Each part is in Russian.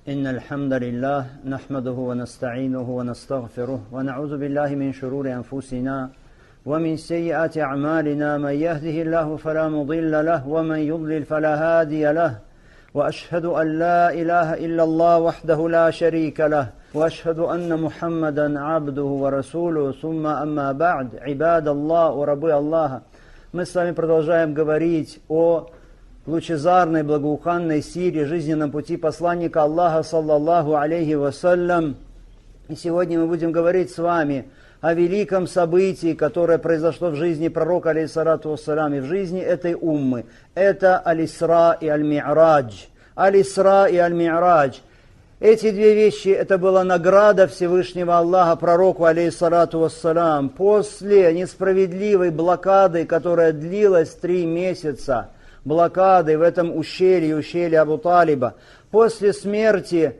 إن الحمد لله نحمده ونستعينه ونستغفره ونعوذ بالله من شرور أنفسنا ومن سيئات أعمالنا من يهده الله فلا مضل له ومن يضلل فلا هادي له وأشهد أن لا إله إلا الله وحده لا شريك له وأشهد أن محمدا عبده ورسوله ثم أما بعد عباد الله وربы Аллаха. Мы с вами продолжаем говорить о лучезарной, благоуханной силе, жизненном пути посланника Аллаха, саллаллаху алейхи вассалям. И сегодня мы будем говорить с вами о великом событии, которое произошло в жизни пророка, алейхиссалату вассалям, и в жизни этой уммы. Это Аль-Исра и Аль-Ми'радж. Аль-Исра и Аль-Ми'радж. Эти две вещи, это была награда Всевышнего Аллаха пророку, алейхиссалату вассалям, после несправедливой блокады, которая длилась 3 месяца, блокады в этом ущелье Абу Талиба, после смерти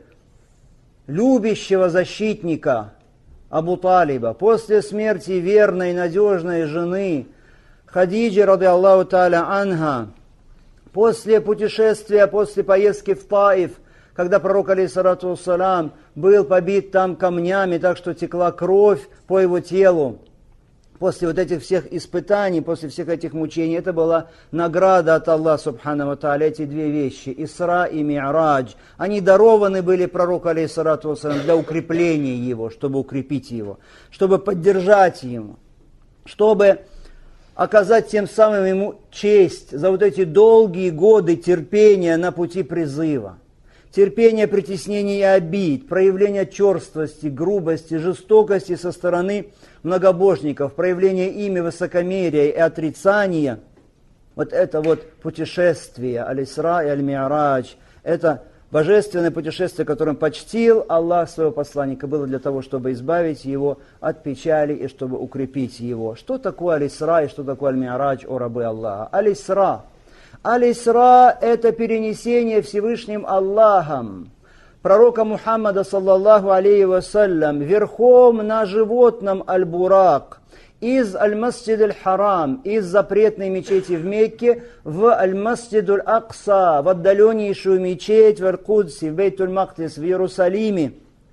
любящего защитника Абу Талиба, после смерти верной и надежной жены Хадиджи, ради Аллаху та'аля анха, после путешествия, после поездки в Таиф, когда пророк, алейхиссалату вассалям, был побит там камнями, так что текла кровь по его телу. После вот этих всех испытаний, после всех этих мучений, это была награда от Аллаха, субхану ва тааля, эти две вещи, Исра и Ми'радж. Они дарованы были пророку, алейхиссалату вассалям, для укрепления его, чтобы укрепить его, чтобы поддержать его, чтобы оказать тем самым ему честь за вот эти долгие годы терпения на пути призыва. Терпение, притеснений и обид, проявление черствости, грубости, жестокости со стороны многобожников, проявление ими высокомерия и отрицания. Вот это вот путешествие Аль-Исра и Аль-Ми'радж, это божественное путешествие, которым почтил Аллах своего посланника, было для того, чтобы избавить его от печали и чтобы укрепить его. Что такое Аль-Исра и что такое Аль-Ми'радж, о рабы Аллаха? Аль-Исра. Аль-Исра – это перенесение Всевышним Аллахом пророка Мухаммада, саллаллаху алейхи вассалям, верхом на животном Аль-Бурак из Аль-Масджид Аль-Харам, из запретной мечети в Мекке в Аль-Масджид Аль-Акса, в отдаленнейшую мечеть в Аль-Кудсе, в Бейтуль-Мактис, в Иерусалиме.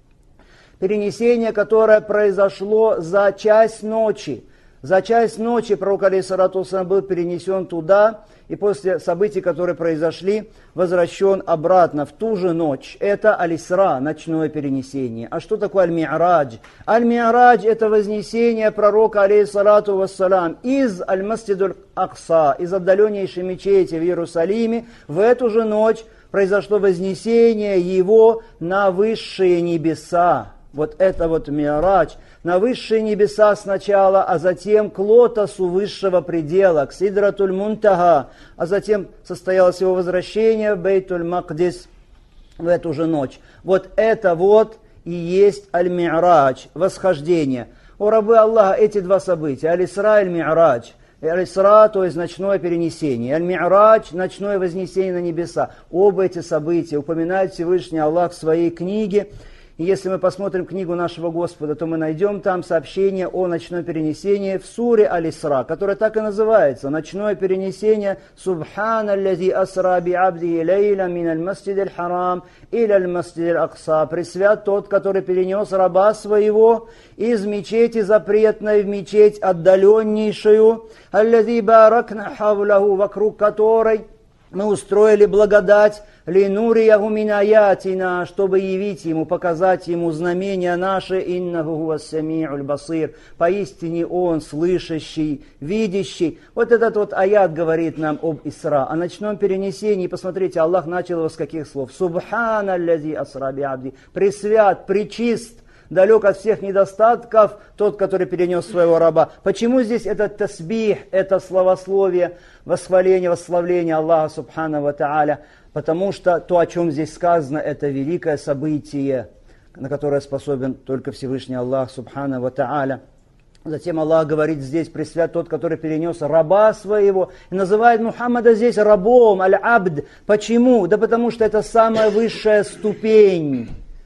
Перенесение, которое произошло за часть ночи. За часть ночи пророк, алейхиссалату вассалям, был перенесен туда, и после событий, которые произошли, возвращен обратно в ту же ночь. Это Аль-Исра, ночное перенесение. А что такое Аль-Ми'радж? Аль-Ми'радж – это вознесение пророка, алейхиссалату вассалям, из Аль-Масджид Аль-Акса, из отдаленнейшей мечети в Иерусалиме. В эту же ночь произошло вознесение его на высшие небеса. Вот это вот Ми'радж, на высшие небеса сначала, а затем к лотосу высшего предела, к Сидратуль Мунтага, а затем состоялось его возвращение в Бейтуль-Макдис в эту же ночь. Вот это вот и есть Аль-Ми'радж, восхождение. О рабы Аллаха, эти два события, Аль-Исра и Аль-Ми'радж. Аль-Исра, то есть ночное перенесение, Аль-Ми'радж, ночное вознесение на небеса. Оба эти события упоминает Всевышний Аллах в своей книге. И если мы посмотрим книгу нашего Господа, то мы найдем там сообщение о ночном перенесении в суре Аль-Исра, которая так и называется. Ночное перенесение «Субхана аллази асра би абди лейла мин аль-масджид аль-харам иля аль-масджид аль-акса». Пресвят тот, который перенес раба своего из мечети запретной в мечеть отдаленнейшую, аллази баракна хавлаху, вокруг которой мы устроили благодать, линурияху мин аятина, чтобы явить ему, показать ему знамения наши, иннаху хуас-сами'уль басир, поистине он слышащий, видящий. Вот этот вот аят говорит нам об Исра. О ночном перенесении, посмотрите, Аллах начал его с каких слов? Субхана аллази асра би абди, пресвят, пречист, далек от всех недостатков, тот, который перенес своего раба. Почему здесь этот тасбих, это словословие, восхваление, восславление Аллаха субхану ва тааля? Потому что то, о чем здесь сказано, это великое событие, на которое способен только Всевышний Аллах субхану ва тааля. Затем Аллах говорит здесь, пресвят тот, который перенес раба своего, и называет Мухаммада здесь рабом, аль-абд. Почему? Да потому что это самая высшая ступень.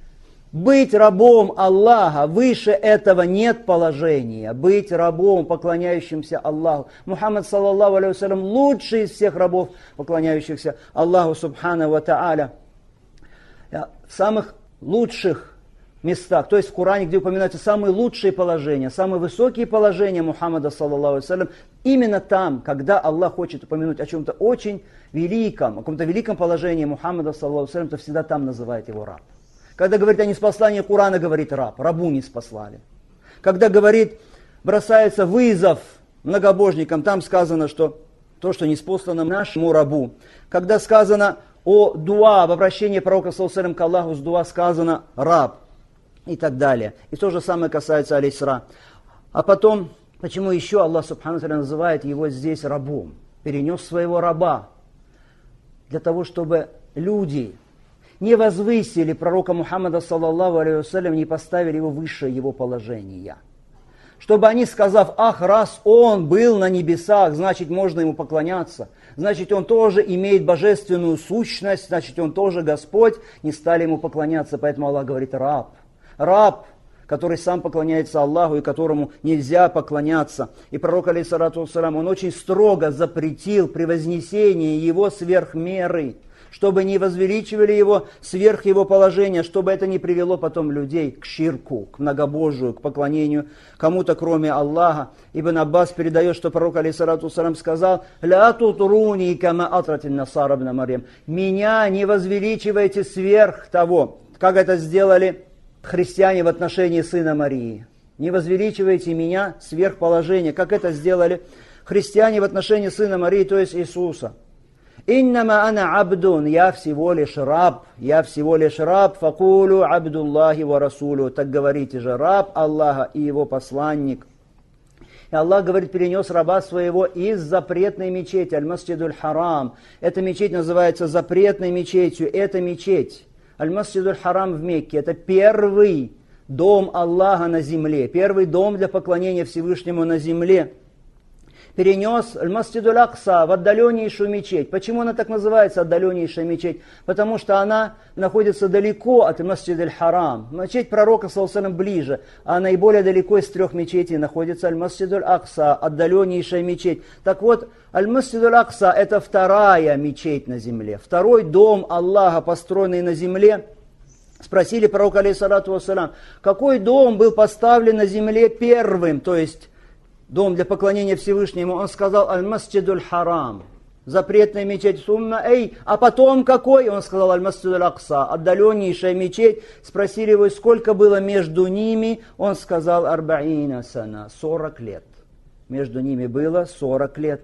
Быть рабом Аллаха, выше этого нет положения. Быть рабом, поклоняющимся Аллаху. Мухаммад, саллаллаху алейхи вассалям, лучший из всех рабов, поклоняющихся Аллаху, субхану ва тааля. в самых лучших местах, то есть в Коране, где упоминаются самые лучшие положения, самые высокие положения Мухаммада, саллаллаху алейхи, именно там, когда Аллах хочет упомянуть о чем-то очень великом, о каком-то великом положении Мухаммада, саллаллаху алейхи, то всегда там называет его раб. Когда говорит о неспослании Корана, говорит раб, рабу не спаслали. Когда говорит, бросается вызов многобожникам, там сказано, что то, что неспослано нашему рабу. Когда сказано о дуа, об обращении пророка, саллаллаху алейхи, к Аллаху с дуа, сказано раб. И так далее. И то же самое касается аль-Исра. А потом, почему еще Аллах Субхану ва Тааля называет его здесь рабом? Перенес своего раба. Для того, чтобы люди не возвысили пророка Мухаммада, саллаллаху алейхи вассалям, не поставили его выше его положения. Чтобы они, сказав, ах, раз он был на небесах, значит, можно ему поклоняться. Значит, он тоже имеет божественную сущность, значит, он тоже Господь, не стали ему поклоняться. Поэтому Аллах говорит раб. Раб, который сам поклоняется Аллаху и которому нельзя поклоняться. И пророк, алейхиссалату вассалям, он очень строго запретил превознесение его сверх меры, чтобы не возвеличивали его сверх его положения, чтобы это не привело потом людей к ширку, к многобожию, к поклонению кому-то, кроме Аллаха. Ибн Аббас передает, что пророк, алейхиссалату вассалям, сказал: «Ля тутруни кама атратин насар ибн Марьям». «Меня не возвеличивайте сверх того, как это сделали христиане в отношении сына Марии. Не возвеличивайте меня сверх положения, как это сделали христиане в отношении сына Марии, то есть Иисуса. Иннама ана абдун, я всего лишь раб, факулу абдуллахи ва расулю». Так говорите же, раб Аллаха и его посланник. И Аллах, говорит, перенес раба своего из запретной мечети, аль-Масджидуль Харам. Эта мечеть называется запретной мечетью, это мечеть. Аль-Масджидуль Харам в Мекке – это первый дом Аллаха на земле, первый дом для поклонения Всевышнему на земле. Перенес Аль-Масджидуль Акса в отдаленнейшую мечеть. Почему она так называется, отдаленнейшая мечеть? Потому что она находится далеко от Аль-Масджидуль Харам. Мечеть пророка, саллаллаху алейхи ва саллям, ближе, а наиболее далеко из трех мечетей находится Аль-Масджидуль Акса, отдаленнейшая мечеть. Так вот, Аль-Масджидуль Акса – это вторая мечеть на земле, второй дом Аллаха, построенный на земле. Спросили пророка, алейхиссалату вассалям, какой дом был поставлен на земле первым, то есть дом для поклонения Всевышнему? Он сказал: Аль-Масджидуль Харам, запретная мечеть. Сумма эй, а потом какой? Он сказал: Аль-Масджидуль Акса, отдаленнейшая мечеть. Спросили его, сколько было между ними? Он сказал: Арбаина сана, 40 лет. Между ними было 40 лет.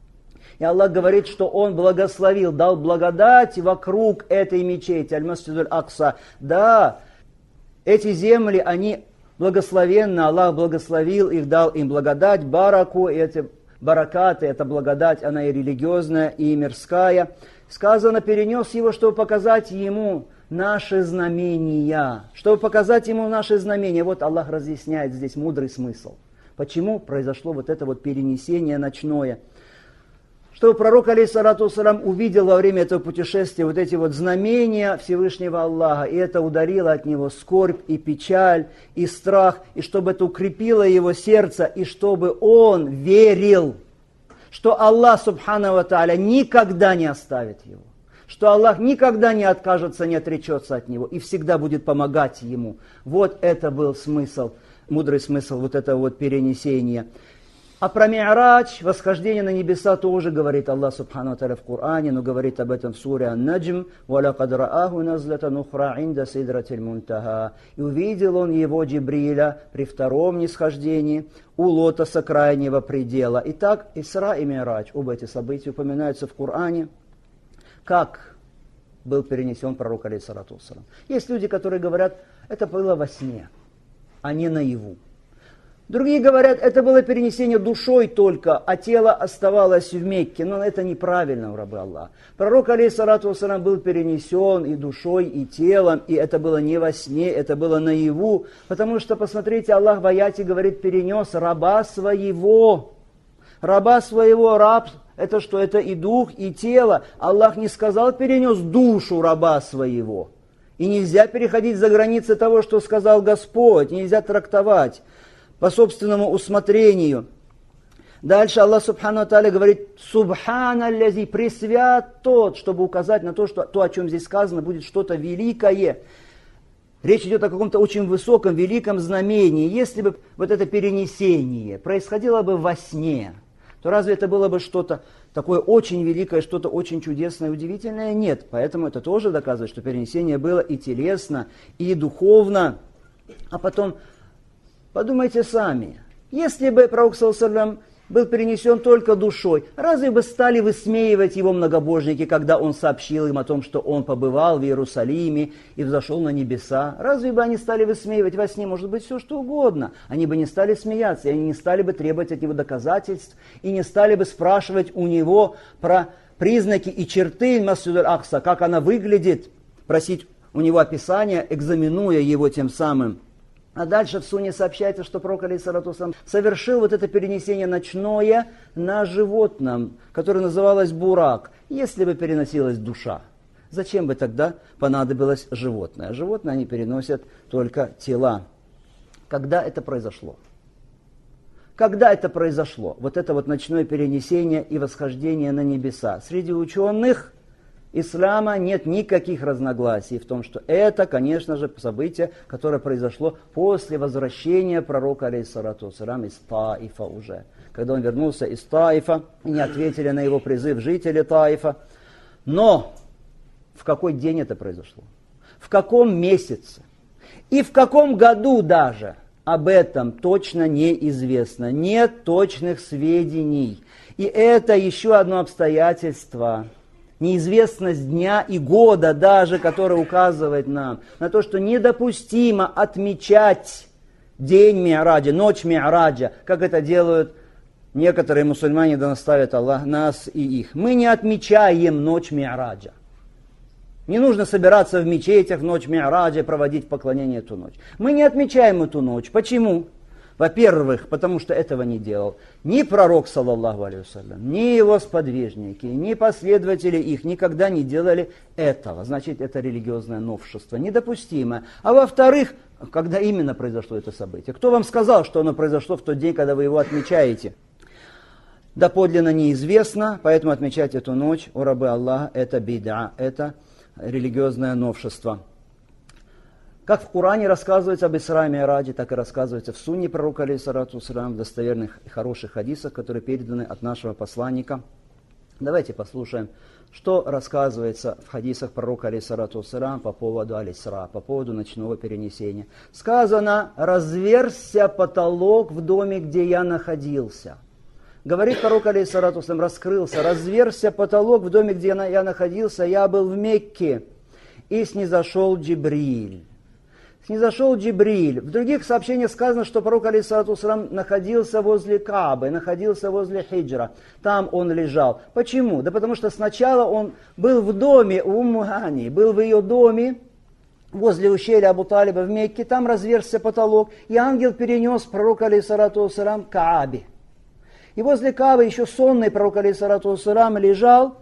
И Аллах говорит, что Он благословил, дал благодать вокруг этой мечети, Аль-Масджидуль Акса. Да, эти земли, они благословенны, Аллах благословил их, дал им благодать, бараку, и эти баракаты, эта благодать, она и религиозная, и мирская. Сказано, перенес его, чтобы показать ему наши знамения. Чтобы показать ему наши знамения. Вот Аллах разъясняет здесь мудрый смысл. Почему произошло вот это вот перенесение ночное? Чтобы пророк, алейхиссалату вассалям, увидел во время этого путешествия вот эти вот знамения Всевышнего Аллаха, и это ударило от него скорбь и печаль, и страх, и чтобы это укрепило его сердце, и чтобы он верил, что Аллах, субхану ва тааля, никогда не оставит его, что Аллах никогда не откажется, не отречется от него, и всегда будет помогать ему. Вот это был смысл, мудрый смысл вот этого вот перенесения. А про Ми'радж, восхождение на небеса, тоже говорит Аллах Субхану ва Тааля в Коране, но говорит об этом в суре Ан-Наджм: «Валакад рааху назлатан ухра инда сидратиль мунтаха». И увидел он его, Джибриля, при втором нисхождении у лотоса крайнего предела. Итак, Исра и Ми'радж, оба эти события упоминаются в Коране. Как был перенесен пророк, алейхиссалату вассалам? Есть люди, которые говорят, это было во сне, а не наяву. Другие говорят, это было перенесение душой только, а тело оставалось в Мекке. Но это неправильно, рабы Аллаха. Пророк, алейхиссалату вассалам, был перенесен и душой, и телом, и это было не во сне, это было наяву. Потому что, посмотрите, Аллах в аяте говорит, перенес раба своего. Раба своего, раб, это что? Это и дух, и тело. Аллах не сказал, перенес душу раба своего. И нельзя переходить за границы того, что сказал Господь, нельзя трактовать по собственному усмотрению. Дальше Аллах Субхану Тааля говорит: «Субхана аллази», пресвят тот, чтобы указать на то, что то, о чем здесь сказано, будет что-то великое. Речь идет о каком-то очень высоком, великом знамении. Если бы вот это перенесение происходило бы во сне, то разве это было бы что-то такое очень великое, что-то очень чудесное, удивительное? Нет. Поэтому это тоже доказывает, что перенесение было и телесно, и духовно. А потом подумайте сами, если бы пророк саллаллаху алейхи ва саллям был перенесен только душой, разве бы стали высмеивать его многобожники, когда он сообщил им о том, что он побывал в Иерусалиме и взошел на небеса? Разве бы они стали высмеивать во сне, может быть, все что угодно? Они бы не стали смеяться, и они не стали бы требовать от него доказательств, и не стали бы спрашивать у него про признаки и черты Масджид аль-Акса, как она выглядит, просить у него описания, экзаменуя его тем самым. А дальше в Сунне сообщается, что пророк алейхиссалату вассалям совершил вот это перенесение ночное на животном, которое называлось бурак, если бы переносилась душа. Зачем бы тогда понадобилось животное? Животные они переносят только тела. Когда это произошло? Когда это произошло? Вот это вот ночное перенесение и восхождение на небеса. Среди ученых ислама нет никаких разногласий в том, что это, конечно же, событие, которое произошло после возвращения пророка, алейхиссалату вассалям, из Таифа уже. Когда он вернулся из Таифа, и не ответили на его призыв жители Таифа. Но в какой день это произошло? В каком месяце? И в каком году даже? Об этом точно неизвестно. Нет точных сведений. И это еще одно обстоятельство. Неизвестность дня и года даже, которая указывает нам на то, что недопустимо отмечать день Ми'раджа, ночь Ми'раджа, как это делают некоторые мусульмане, да наставит Аллах нас и их. Мы не отмечаем ночь Ми'раджа. Не нужно собираться в мечетях в ночь Ми'раджа и проводить поклонение эту ночь. Мы не отмечаем эту ночь. Почему? Во-первых, потому что этого не делал ни пророк, саллаллаху алейхи вассалям, ни его сподвижники, ни последователи их никогда не делали этого. Значит, это религиозное новшество, недопустимое. А во-вторых, когда именно произошло это событие? Кто вам сказал, что оно произошло в тот день, когда вы его отмечаете? Доподлинно неизвестно, поэтому отмечать эту ночь, о рабы Аллаха, это бид'a, это религиозное новшество. Как в Коране рассказывается об Исра и Ми'раджи, так и рассказывается в Сунне пророка, алейхиссалату вассалям, в достоверных и хороших хадисах, которые переданы от нашего посланника. Давайте послушаем, что рассказывается в хадисах пророка, алейхиссалату вассалям, по поводу аль-Исра, по поводу ночного перенесения. Сказано: «Разверзся потолок в доме, где я находился». Говорит пророк, алейхиссалату вассалям, раскрылся, разверзся потолок в доме, где я находился, я был в Мекке, и снизошел Джибриль. Снизошел Джибриль. В других сообщениях сказано, что пророк, алейхиссалату вассалям, находился возле Каабы, находился возле Хиджра. Там он лежал. Почему? Да потому что сначала он был в доме у Умму Гани, был в ее доме, возле ущелья Абу Талиба в Мекке, там разверзся потолок, и ангел перенес пророка, алейхиссалату вассалям, к Каабе. И возле Каабы еще сонный пророк, алейхиссалату вассалям, лежал,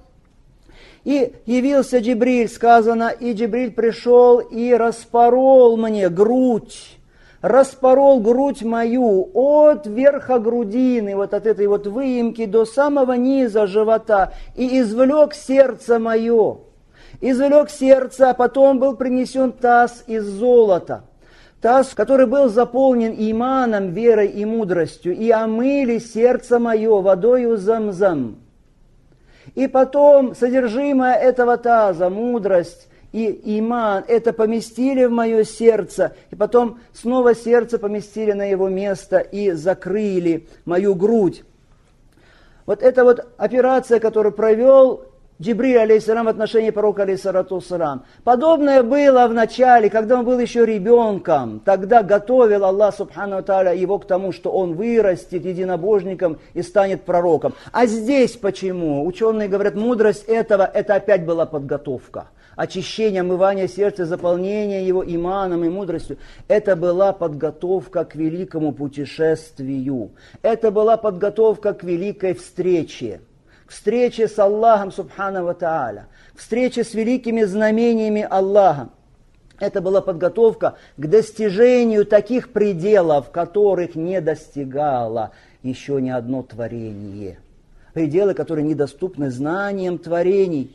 и явился Джибриль, сказано, и Джибриль пришел и распорол мне грудь, распорол грудь мою от верха грудины, вот от этой вот выемки до самого низа живота, и извлек сердце мое. Извлек сердце, а потом был принесен таз из золота. Таз, который был заполнен иманом, верой и мудростью, и омыли сердце мое водою Замзам. И потом содержимое этого таза, мудрость и иман, это поместили в мое сердце, и потом снова сердце поместили на его место и закрыли мою грудь. Вот эта вот операция, которую провел Джибриль, алейхиссалам, в отношении пророка, алейхиссалату вассалам. Подобное было в начале, когда он был еще ребенком. Тогда готовил Аллах, субхану ва тааля, его к тому, что он вырастет единобожником и станет пророком. А здесь почему? Ученые говорят, мудрость этого, это опять была подготовка. Очищение, омывание сердца, заполнение его иманом и мудростью. Это была подготовка к великому путешествию. Это была подготовка к великой встрече. К встрече с Аллахом, субхану ва тааля, к встрече с великими знамениями Аллаха. Это была подготовка к достижению таких пределов, которых не достигала еще ни одно творение. Пределы, которые недоступны знаниям творений.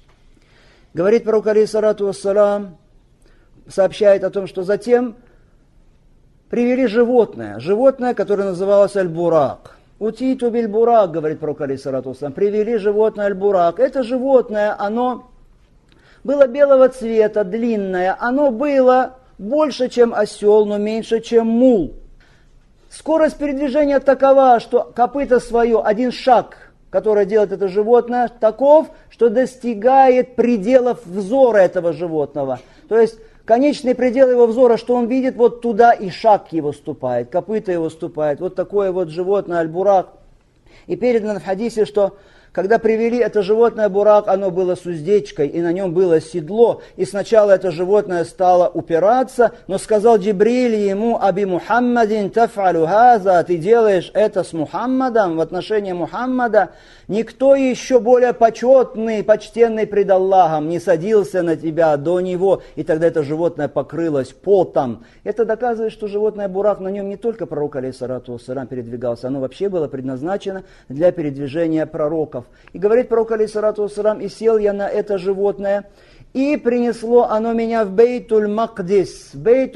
Говорит пророк, алейхиссалату вассалам, сообщает о том, что затем привели животное, которое называлось аль-бурак. Утиту биль-бурак, говорит пророк, алейхиссалату вассалам, привели животное аль-бурак. Это животное, оно было белого цвета, длинное, оно было больше, чем осел, но меньше, чем мул. Скорость передвижения такова, что копыто свое, один шаг, который делает это животное, таков, что достигает пределов взора этого животного. То есть конечный предел его взора, что он видит, вот туда и шаг его ступает, копыто его ступает. Вот такое вот животное аль-бурак. И передано в хадисе, что когда привели это животное бурак, оно было с уздечкой, и на нем было седло. И сначала это животное стало упираться, но сказал Джибриль ему: «Аби Мухаммадин таф'алю хаза», ты делаешь это с Мухаммадом, в отношении Мухаммада. Никто еще более почетный, почтенный пред Аллахом не садился на тебя до него. И тогда это животное покрылось потом. Это доказывает, что животное бурак, на нем не только пророк, алейхиссалату вассалам, передвигался, оно вообще было предназначено для передвижения пророков. И говорит пророк, алейхиссалату вассалам, и сел я на это животное, и принесло оно меня в Бейтуль-Макдис,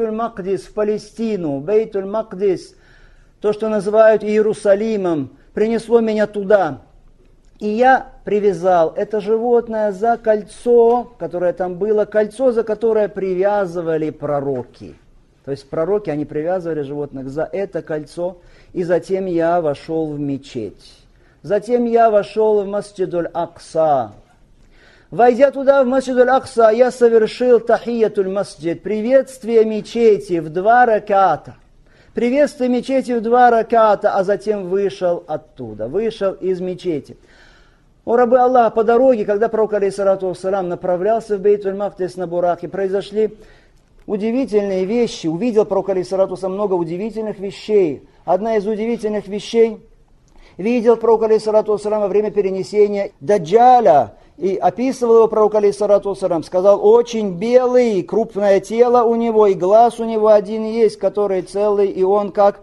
в Палестину, Бейтуль-Макдис, то, что называют Иерусалимом, принесло меня туда. И я привязал это животное за кольцо, которое там было, кольцо, за которое привязывали пророки. То есть пророки, они привязывали животных за это кольцо, и затем я вошел в мечеть. Затем я вошел в Масджид-уль-Акса. Войдя туда, в Масджид-уль-Акса, я совершил тахиятуль-масджид, приветствие мечети в 2 раката. Приветствие мечети в 2 раката, а затем вышел оттуда, вышел из мечети. О рабы Аллаха, по дороге, когда пророк, алейхиссалату вассалам, направлялся в Бейтуль-Мақдис на бураке, произошли удивительные вещи. Увидел пророк, алейхиссалату вассалам, много удивительных вещей. Одна из удивительных вещей — видел пророк, алейхиссалату вассалам, во время перенесения Даджаля, и описывал его пророк, алейхиссалату вассалам, сказал: очень белый, крупное тело у него, и глаз у него один есть, который целый, и он как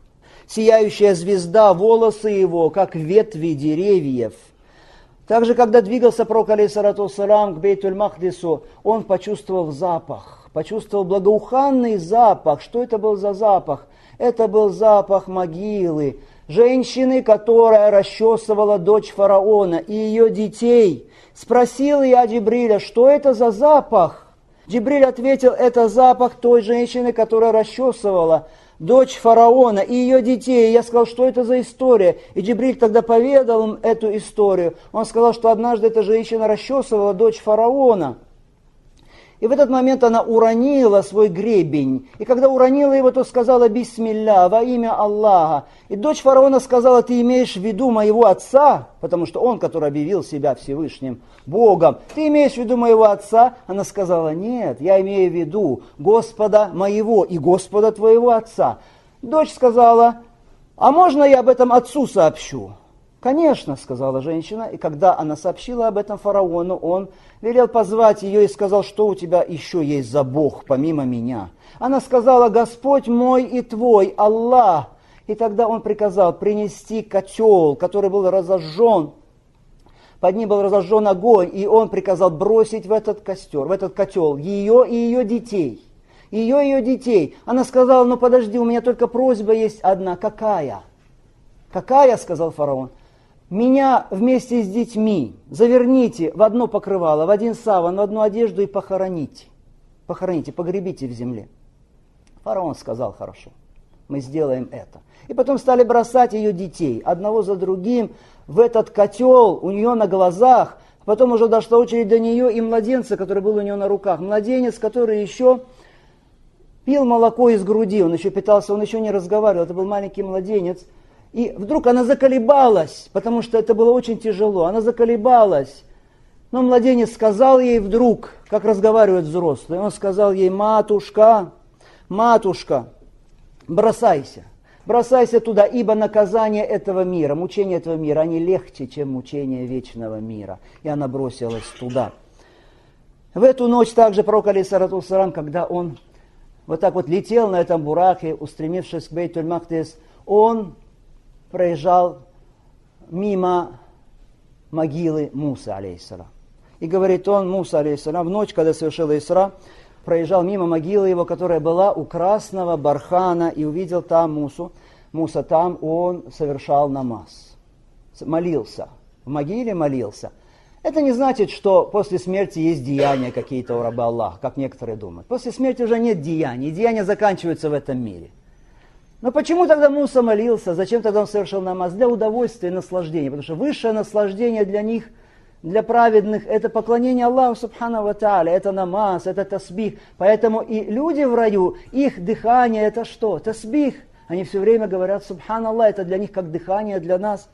сияющая звезда, волосы его, как ветви деревьев. Также, когда двигался пророк, алейхиссалату вассалам, к Бейтуль-Мақдису, он почувствовал запах, почувствовал благоуханный запах. Что это был за запах? Это был запах могилы женщины, которая расчесывала дочь фараона и ее детей. Спросил я Джибриля, что это за запах? Джибриль ответил: это запах той женщины, которая расчесывала дочь фараона и ее детей. Я сказал: что это за история? И Джибриль тогда поведал им эту историю. Он сказал, что однажды эта женщина расчесывала дочь фараона. И в этот момент она уронила свой гребень. И когда уронила его, то сказала: «Бисмилля, во имя Аллаха». И дочь фараона сказала: «Ты имеешь в виду моего отца?» Потому что он, который объявил себя Всевышним Богом. «Ты имеешь в виду моего отца?» Она сказала: «Нет, я имею в виду Господа моего и Господа твоего отца». Дочь сказала: «А можно я об этом отцу сообщу?» «Конечно», — сказала женщина, и когда она сообщила об этом фараону, он велел позвать ее и сказал: «Что у тебя еще есть за Бог, помимо меня?» Она сказала: «Господь мой и твой, Аллах». И тогда он приказал принести котел, который был разожжен, под ним был разожжен огонь, и он приказал бросить в этот костер, в этот котел ее и ее детей. Ее и ее детей. Она сказала: «Ну подожди, у меня только просьба есть одна». «Какая?» «Какая?» — сказал фараон. «Меня вместе с детьми заверните в одно покрывало, в один саван, в одну одежду и похороните. Похороните, погребите в земле». Фараон сказал: «Хорошо, мы сделаем это». И потом стали бросать ее детей, одного за другим, в этот котел у нее на глазах. Потом уже дошла очередь до нее и младенца, который был у нее на руках. Младенец, который еще пил молоко из груди, он еще питался, он еще не разговаривал, это был маленький младенец. И вдруг она заколебалась, потому что это было очень тяжело. Она заколебалась. Но младенец сказал ей вдруг, как разговаривают взрослые, он сказал ей: матушка, бросайся туда, ибо наказание этого мира, мучения этого мира, они легче, чем мучения вечного мира. И она бросилась туда. В эту ночь также пророк, алейхиссалату вассалам, когда он вот так вот летел на этом бураке, устремившись к Бейтуль-Мақдис, он проезжал мимо могилы Мусы, алейхиссалам. И говорит он, Муса, алейхиссалам, в ночь, когда совершил Исра, проезжал мимо могилы его, которая была у красного бархана, и увидел там Мусу. Муса там, он совершал намаз, молился, в могиле молился. Это не значит, что после смерти есть деяния какие-то у раба Аллаха, как некоторые думают. После смерти уже нет деяний, деяния заканчиваются в этом мире. Но почему тогда Муса молился, зачем тогда он совершил намаз? Для удовольствия и наслаждения, потому что высшее наслаждение для них, для праведных, это поклонение Аллаху Субхану ва Тааля, это намаз, это тасбих. Поэтому и люди в раю, их дыхание это что? Тасбих. Они все время говорят Субхан Аллах, это для них как дыхание для нас.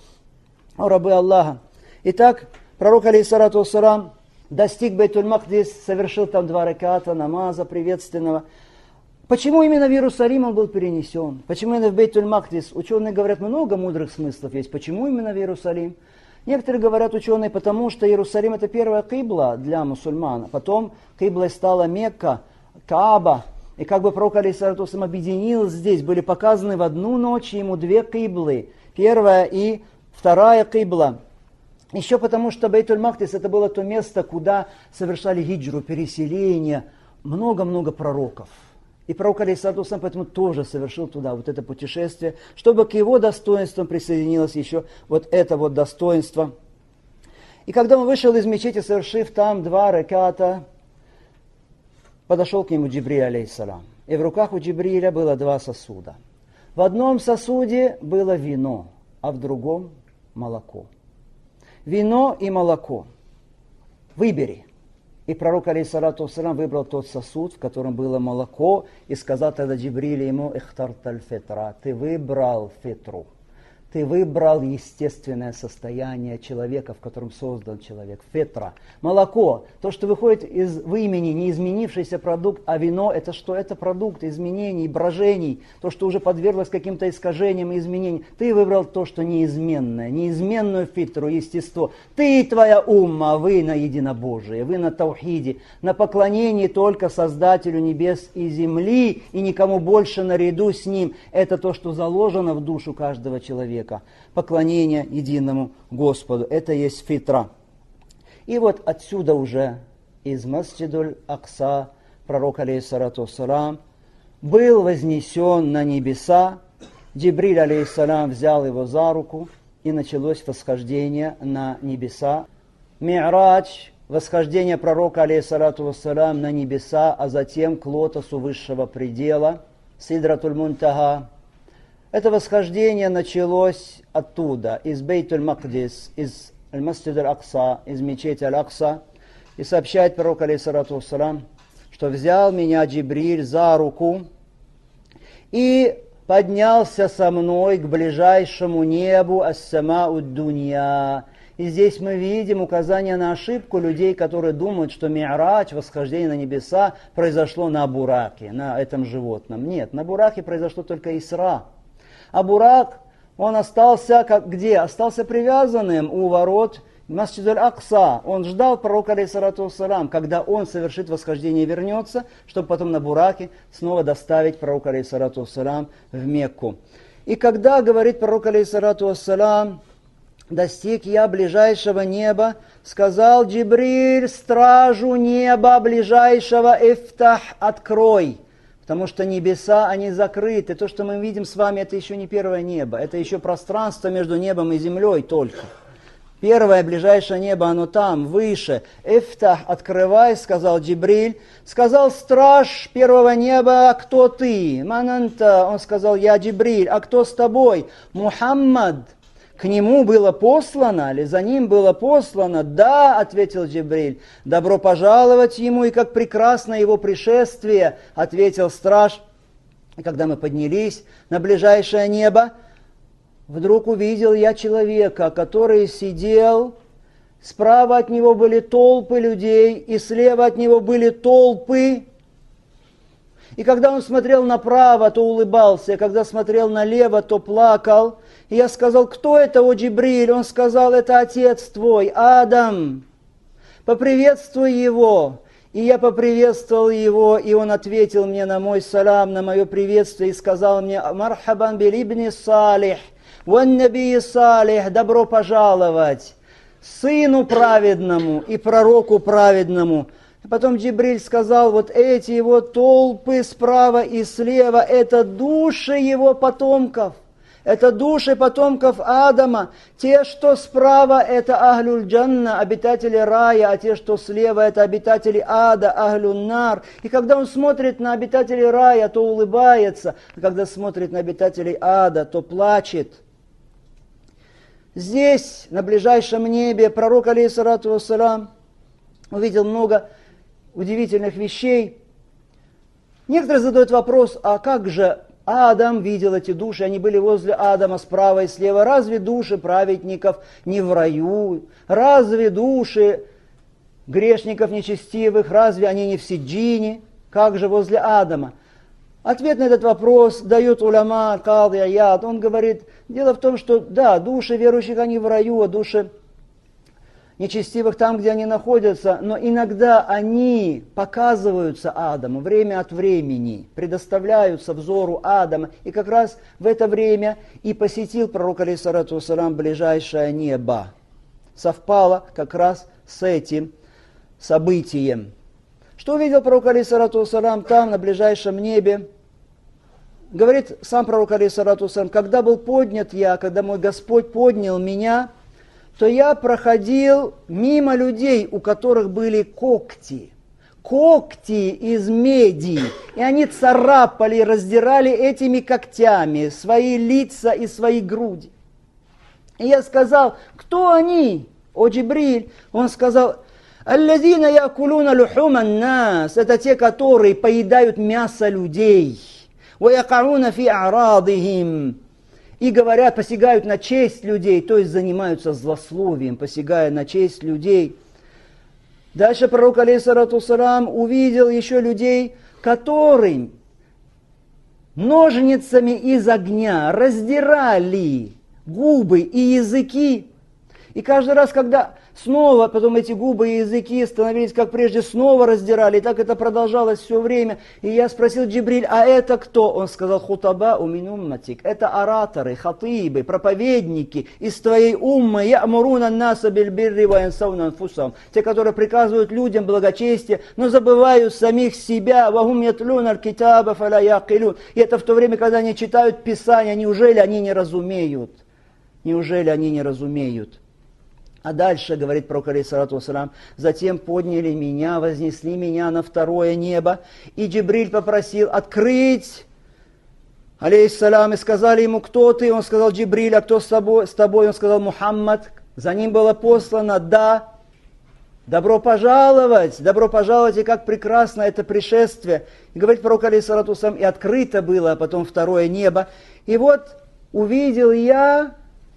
О рабы Аллаха. Итак, пророк, алейхиссалату вассалам, достиг Бейтуль-Макдис, совершил там 2 раката намаза приветственного. Почему именно в Иерусалим он был перенесен? Почему именно в Бейтуль-Макдис? Ученые говорят, много мудрых смыслов есть. Почему именно в Иерусалим? Некоторые говорят, ученые, потому что Иерусалим это первая кибла для мусульман. Потом киблой стала Мекка, Кааба. И как бы пророк, алейхиссалату вассалам, объединил здесь, были показаны в одну ночь ему 2 киблы. Первая и вторая кибла. Еще потому, что Бейтуль-Макдис это было то место, куда совершали хиджру, переселение, много-много пророков. И пророк, алейхиссалату вассалам, поэтому тоже совершил туда вот это путешествие, чтобы к его достоинствам присоединилось еще вот это вот достоинство. И когда он вышел из мечети, совершив там 2 раката, подошел к нему Джибриль, алейхиссалам. И в руках у Джибриля было 2 сосуда. В одном сосуде было вино, а в другом молоко. Вино и молоко. Выбери. И пророк, алейхиссалату вассалам, выбрал тот сосуд, в котором было молоко, и сказал тогда Джибриль ему, «Ихтарталь фитра», ты выбрал фитру, ты выбрал естественное состояние человека, в котором создан человек. Фитра. Молоко, то, что выходит из вымени, не изменившийся продукт, а вино, это что? Это продукт изменений, брожений, то, что уже подверглось каким-то искажениям и изменениям. Ты выбрал то, что неизменное, неизменную фитру, естество. Ты и твоя умма, вы на единобожие, вы на таухиде, на поклонении только Создателю небес и земли, и никому больше наряду с ним. Это то, что заложено в душу каждого человека. Поклонение единому Господу. Это есть фитра. И вот отсюда уже из Масджидуль Акса пророк, алейхиссалату вассалам, был вознесен на небеса. Джибриль, алейхиссалам, взял его за руку, и началось восхождение на небеса. Ми'радж, восхождение пророка, алейхиссалату вассалам, на небеса, а затем к лотосу высшего предела, Сидратуль Мунтаха. Это восхождение началось оттуда, из Бейтуль-Макдис, из Аль-Масджид Аль-Акса, из мечети Аль-Акса. И сообщает пророк, алейхиссалату вассалам, что взял меня Джибриль за руку и поднялся со мной к ближайшему небу ас-самау-д-дунья. И здесь мы видим указание на ошибку людей, которые думают, что Ми'радж, восхождение на небеса, произошло на Бураке, на этом животном. Нет, на Бураке произошло только Исра. А Бурак, он остался где? Остался привязанным у ворот Масджид Аль-Акса. Он ждал пророка, алейхиссалату вассалам, когда он совершит восхождение и вернется, чтобы потом на Бураке снова доставить пророка, алейхиссалату вассалам, в Мекку. И когда, говорит пророк, алейхиссалату вассалам, достиг я ближайшего неба, сказал Джибриль стражу неба ближайшего, «Ифтах, открой». Потому что небеса, они закрыты. То, что мы видим с вами, это еще не первое небо. Это еще пространство между небом и землей только. Первое, ближайшее небо, оно там, выше. «Ифтах, открывай», сказал Джибриль. Сказал страж первого неба, «Кто ты?» «Мананта», он сказал, «Я Джибриль». «А кто с тобой?» «Мухаммад». К нему было послано, или за ним было послано? «Да», ответил Джибриль. «Добро пожаловать ему, и как прекрасно его пришествие», ответил страж. И когда мы поднялись на ближайшее небо, вдруг увидел я человека, который сидел, справа от него были толпы людей, и слева от него были толпы. И когда он смотрел направо, то улыбался, а когда смотрел налево, то плакал. И я сказал, кто это, о Джибриль? Он сказал, это отец твой, Адам. Поприветствуй его. И я поприветствовал его, и он ответил мне на мой салам, на мое приветствие, и сказал мне, мархабан билибни салих. ван набии салих, добро пожаловать сыну праведному и пророку праведному. И потом Джибриль сказал, вот эти его толпы справа и слева, это души его потомков. Это души потомков Адама. Те, что справа, это Ахлюль Джанна, обитатели рая, а те, что слева, это обитатели ада, Ахлюн Нар. И когда он смотрит на обитателей рая, то улыбается, а когда смотрит на обитателей ада, то плачет. Здесь, на ближайшем небе, пророк, алейхиссалату вассалам, увидел много удивительных вещей. Некоторые задают вопрос, а как же Адам видел эти души, они были возле Адама справа и слева. Разве души праведников не в раю? Разве души грешников нечестивых, разве они не в Сиджине? Как же возле Адама? Ответ на этот вопрос дает уляма Кади Аяд. Он говорит, дело в том, что да, души верующих они в раю, а души нечестивых там, где они находятся, но иногда они показываются Адаму время от времени, предоставляются взору Адама. И как раз в это время и посетил пророк, алейхиссалату вассалам, ближайшее небо. Совпало как раз с этим событием. Что увидел пророк, алейхиссалату вассалам, там, на ближайшем небе? Говорит сам пророк, алейхиссалату вассалам, когда был поднят я, когда мой Господь поднял меня, то я проходил мимо людей, у которых были когти. Когти из меди. И они царапали, раздирали этими когтями свои лица и свои груди. И я сказал, кто они? О Джибриль. Он сказал, «Аллазина якулуна лухуман нас». Это те, которые поедают мясо людей. «Ва якауна фи а'радихим». И говорят, посягают на честь людей, то есть занимаются злословием, посягая на честь людей. Дальше пророк, алейхиссалату вассалам, увидел еще людей, которые ножницами из огня раздирали губы и языки. И каждый раз, когда снова потом эти губы и языки становились, как прежде, снова раздирали, и так это продолжалось все время. И я спросил Джибриль, а это кто? Он сказал, хутаба умин умматик. Это ораторы, хатибы, проповедники из твоей уммы, я'муруна наса биль бирри ва янсауна анфусахум. Те, которые приказывают людям благочестие, но забывают самих себя. Вахум ятлуна аль-китаба фаля яқилун. И это в то время, когда они читают Писание, неужели они не разумеют? Неужели они не разумеют? А дальше, говорит пророк, алейхиссалату вассалам, затем подняли меня, вознесли меня на второе небо, и Джибриль попросил открыть, алейхиссалам, и сказали ему, кто ты? Он сказал, Джибриль, а кто с тобой? Он сказал, Мухаммад. За ним было послано, да, добро пожаловать, и как прекрасно это пришествие. И говорит пророк, алейхиссалату вассалам, и открыто было, а потом второе небо. И вот увидел я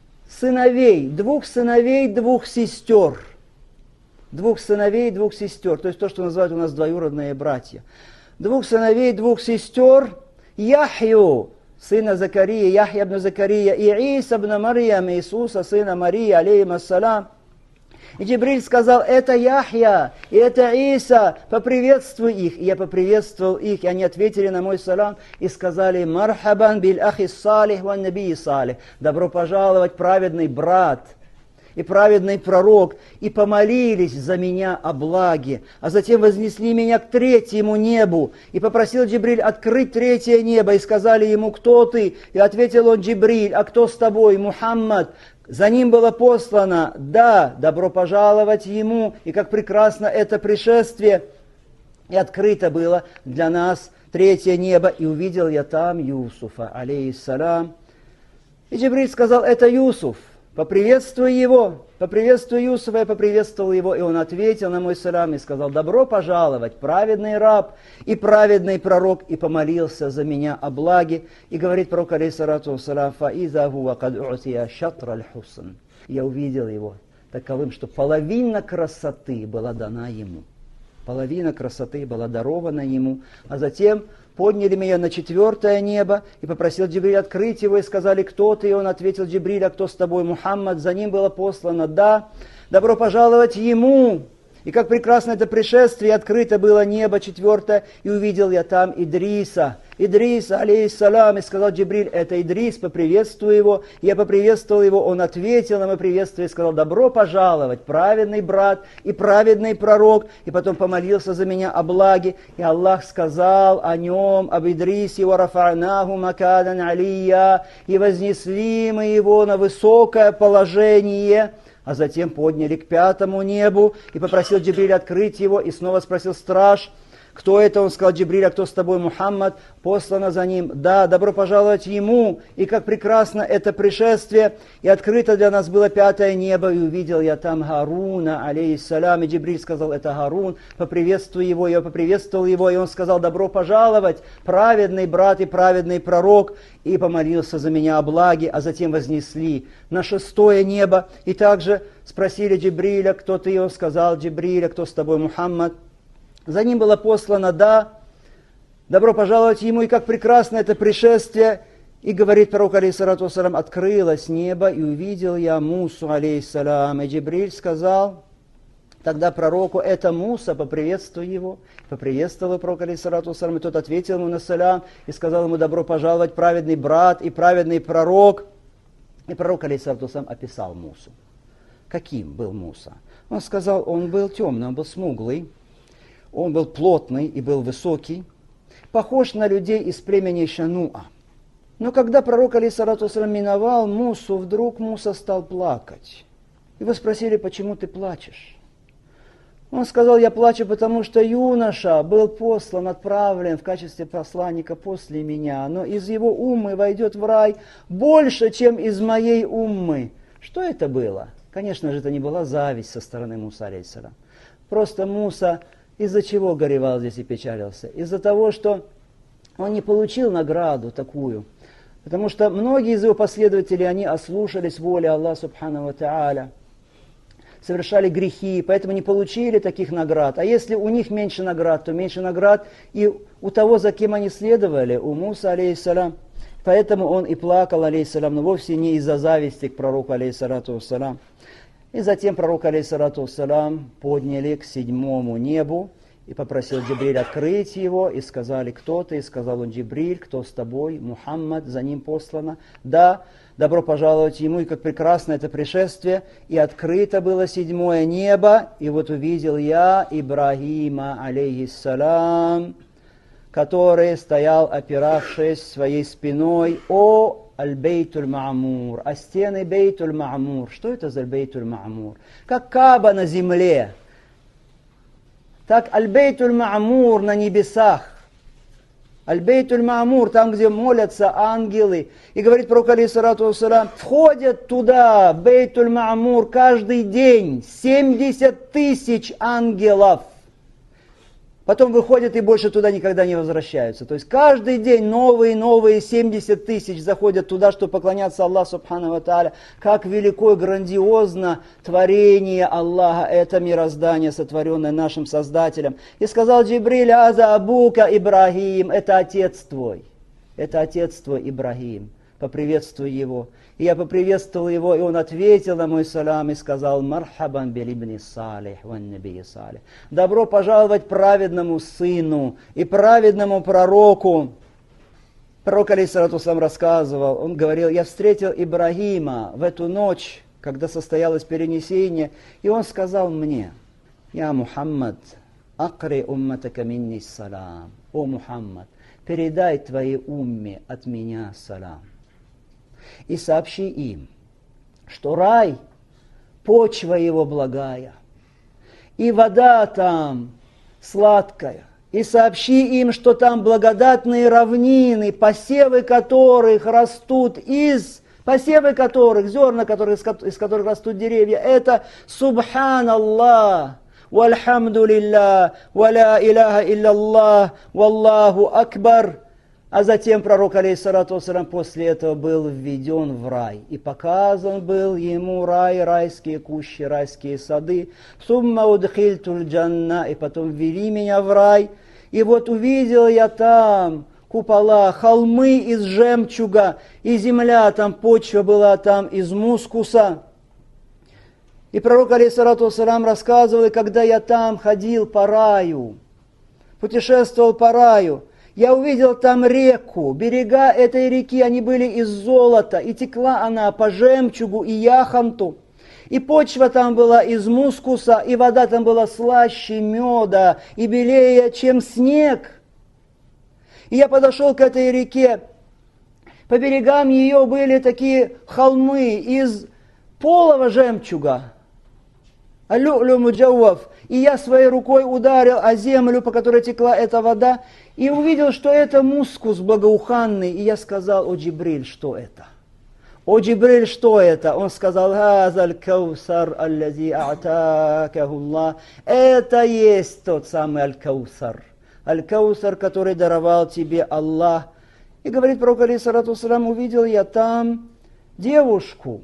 двух сыновей, двух сестер. Двух сыновей, двух сестер. То есть то, что называют у нас двоюродные братья. Двух сыновей, двух сестер. Яхью, сына Закария, Яхья ибн Закария, и Иса ибн Марьям, Иисуса, сына Марии, алейхим ассалам. И Джибриль сказал, это Яхья, и это Иса, поприветствуй их. И я поприветствовал их, и они ответили на мой салам и сказали, мархабан биль ахи салих ван набии салих. Добро пожаловать, праведный брат и праведный пророк. И помолились за меня о благе. А затем вознесли меня к третьему небу. И попросил Джибриль открыть третье небо. И сказали ему, кто ты? И ответил он, Джибриль, а кто с тобой? Мухаммад. За ним было послано, да, добро пожаловать ему, и как прекрасно это пришествие. И открыто было для нас третье небо, и увидел я там Юсуфа, алейхиссалам. И Джибриль сказал, это Юсуф, поприветствуй его, поприветствуй Юсуфа, я поприветствовал его, и он ответил на мой салам и сказал, добро пожаловать, праведный раб и праведный пророк, и помолился за меня о благе, и говорит пророк, алейхиссалату вассалам, фаиза хуа кад у'тия шатр аль-хусн. Я увидел его таковым, что половина красоты была дана ему, половина красоты была дарована ему, а затем подняли меня на четвертое небо, и попросил Джибриль открыть его, и сказали, кто ты? И он ответил, Джибриль, а кто с тобой? Мухаммад. За ним было послано, да, добро пожаловать ему. И как прекрасно это пришествие, открыто было небо четвертое, и увидел я там Идриса. Идрис, алейхиссалам, и сказал Джибриль, это Идрис, поприветствую его. Я поприветствовал его, он ответил на мое приветствие и сказал, добро пожаловать, праведный брат и праведный пророк. И потом помолился за меня о благе. И Аллах сказал о нем, об Идрисе, «Ва рафа'наху макадан алия», и вознесли мы его на высокое положение. А затем подняли к 5-му небу и попросил Джибриль открыть его. И снова спросил страж, кто это? Он сказал, Джибриль, а кто с тобой? Мухаммад, послано за ним. Да, добро пожаловать ему. И как прекрасно это пришествие. И открыто для нас было 5-е небо. И увидел я там Харуна, алейхиссалям. И Джибриль сказал, это Харун, поприветствуй его. Я поприветствовал его. И он сказал, добро пожаловать, праведный брат и праведный пророк. И помолился за меня о благе. А затем вознесли на 6-е небо. И также спросили Джибриля, кто ты? И он сказал, Джибриля, кто с тобой? Мухаммад. За ним было послано, да, добро пожаловать ему, и как прекрасно это пришествие. И говорит пророк, алейхиссалату вассалам, открылось небо, и увидел я Мусу, алейхиссалам. И Джибриль сказал тогда пророку, это Муса, поприветствуй его. Поприветствовал пророк, алейхиссалату вассалам, и тот ответил ему на салям, и сказал ему, добро пожаловать, праведный брат и праведный пророк. И пророк, алейхиссалату вассалам, описал Мусу. Каким был Муса? Он сказал, он был темный, он был смуглый. Он был плотный и был высокий, похож на людей из племени Шануа. Но когда пророк, алейхиссалату вассалам, миновал Мусу, вдруг Муса стал плакать. Его спросили, почему ты плачешь? Он сказал, я плачу, потому что юноша был послан, отправлен в качестве посланника после меня, но из его уммы войдет в рай больше, чем из моей уммы. Что это было? Конечно же, это не была зависть со стороны Мусы, алейхиссалам. Просто Муса... Из-за чего горевал здесь и печалился? Из-за того, что он не получил награду такую. Потому что многие из его последователей, они ослушались воли Аллаха Субхану ва Тааля, совершали грехи, поэтому не получили таких наград. А если у них меньше наград, то меньше наград и у того, за кем они следовали, у Мусы, алейхиссалам. Поэтому он и плакал, алейхиссалам, но вовсе не из-за зависти к пророку, алейхиссалату вассалам. И затем пророк, алейхиссалату вассалам, подняли к 7-му небу и попросил Джибриль открыть его. И сказали, кто ты? И сказал он, Джибриль, кто с тобой? Мухаммад, за ним послано. Да, добро пожаловать ему, и как прекрасно это пришествие. И открыто было 7-е небо, и вот увидел я Ибрагима, алейхиссалам, который стоял, опиравшись своей спиной о Аль-Бейтуль Ма'мур, а стены Бейтуль Ма'мур. Что это за Бейтуль Ма'мур? Как Кааба на земле, так Аль-Бейтуль Ма'мур на небесах. Аль-Бейтуль Ма'мур, там, где молятся ангелы. И говорит пророк, алейхиссалату вассалам, входят туда, Бейтуль Ма'мур, каждый день 70 тысяч ангелов. Потом выходят и больше туда никогда не возвращаются. То есть каждый день новые 70 тысяч заходят туда, чтобы поклоняться Аллаху Субхану ва Тааля. Как велико и грандиозно творение Аллаха, это мироздание, сотворенное нашим Создателем. И сказал Джибриль, аза абука Ибрагим, это отец твой. Это отец твой Ибрагим. Поприветствуй его. И я поприветствовал его, и он ответил на мой салам и сказал, мархабан билибни салих, ван наби салих. Добро пожаловать праведному сыну и праведному пророку. Пророк, алейхиссалату вассалам, рассказывал, он говорил, я встретил Ибрагима в эту ночь, когда состоялось перенесение, и он сказал мне, я Мухаммад, акри умматака минни салам. О Мухаммад, передай твоей умме от меня салам. И сообщи им, что рай, почва его благая, и вода там сладкая. И сообщи им, что там благодатные равнины, посевы которых растут зерна которых, из которых растут деревья. Это Субханаллах, вальхамдулиллах, валя иляха илляллах, валлаху акбар. А затем пророк, алейхиссалату вассалам, после этого был введен в рай. И показан был ему рай, райские кущи, райские сады. Сумма удхильтуль джанна, и потом ввели меня в рай. И вот увидел я там купола, холмы из жемчуга, и земля там, почва была там из мускуса. И пророк, алейхиссалату вассалам, рассказывал, и когда я там ходил по раю, путешествовал по раю, Я увидел там реку, берега этой реки, они были из золота, и текла она по жемчугу и яхонту. И почва там была из мускуса, и вода там была слаще меда, и белее, чем снег. И я подошел к этой реке. По берегам ее были такие холмы из полого жемчуга. Алю-лю муджауав. И я своей рукой ударил о землю, по которой текла эта вода, и увидел, что это мускус благоуханный. И я сказал: о Джибриль, что это? О Джибриль, что это? Он сказал: «Хазаль каусар аллази а'такаху Аллах». Это есть тот самый аль-каусар. Аль-каусар, который даровал тебе Аллах. И говорит пророк, алейхиссалату вассалям, увидел я там девушку,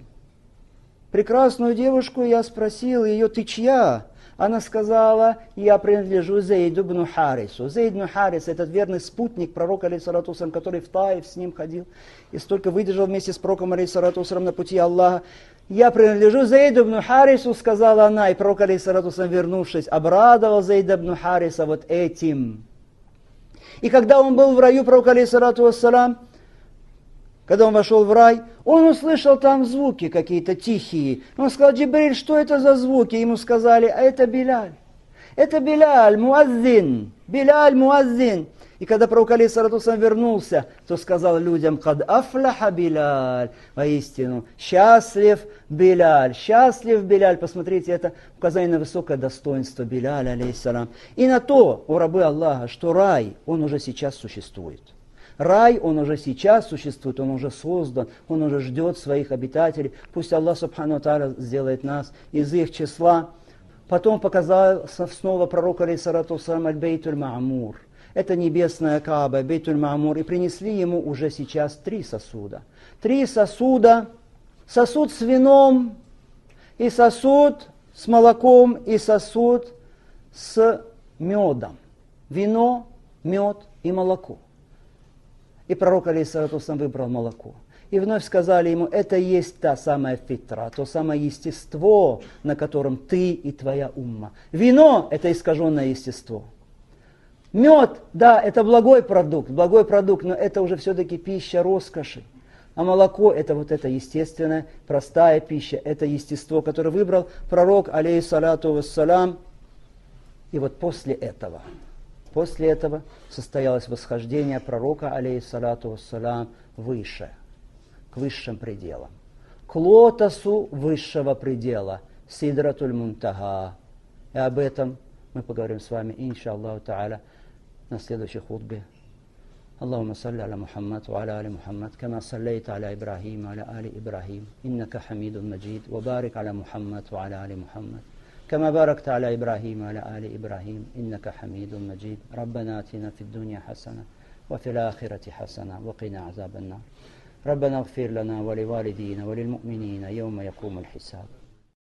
прекрасную девушку, я спросил ее: ты чья? Она сказала: я принадлежу Зейду бну Харису. Зейд бну Харис — этот верный спутник пророка, алейхиссалату вассалям, который в Таиф с ним ходил и столько выдержал вместе с пророком, алейхиссалату вассалям, на пути Аллаха. Я принадлежу Зейду бну Харису, сказала она, и пророк, алейхиссалату вассалям, вернувшись, обрадовал Зейда бну Хариса вот этим. И когда он был в раю, пророк, алейхиссалату вассалям, когда он вошел в рай, он услышал там звуки какие-то тихие. Он сказал: Джибриль, что это за звуки? Ему сказали: а это Биляль. Это Биляль, муаззин. Биляль, муаззин. И когда пророк, алейхиссалату вассалям, вернулся, то сказал людям: «Кад афляха Биляль». Воистину, счастлив Биляль. Счастлив Биляль. Посмотрите, это указание на высокое достоинство Биляля, алейхиссалам. И на то, о рабы Аллаха, что рай, он уже сейчас существует. Рай, он уже сейчас существует, он уже создан, он уже ждет своих обитателей. Пусть Аллах субхану ва тааля сделает нас из их числа. Потом показал снова пророк, алейхиссалату вассалям, аль-бейтуль ма'мур. Это небесная Кааба, бейтуль ма'мур. И принесли ему уже сейчас 3 сосуда. 3 сосуда. Сосуд с вином, и сосуд с молоком, и сосуд с медом. Вино, мед и молоко. И пророк, алейхиссалату вассалям, выбрал молоко. И вновь сказали ему: это есть та самая фитра, то самое естество, на котором ты и твоя умма. Вино – это искаженное естество. Мед, да, это благой продукт, но это уже все-таки пища роскоши. А молоко – это вот это естественная, простая пища, это естество, которое выбрал пророк, алейхиссалату вассалям. И вот после этого состоялось восхождение пророка, алейхиссалату вассалям, выше, к высшим пределам, к лотосу высшего предела, Сидратуль Мунтага. И об этом мы поговорим с вами, иншаллаху тааля, на следующей хутбе. اللهم صل على محمد وعلى آل محمد كما صليت على إبراهيم وعلى آل إبراهيم إنك حميد مجيد وبارك على محمد وعلى آل محمد كما باركت على إبراهيم وعلى آل إبراهيم إنك حميد مجيد ربنا آتنا في الدنيا حسنة وفي الآخرة حسنة وقنا عذاب النار ربنا اغفر لنا ولوالدينا وللمؤمنين يوم يقوم الحساب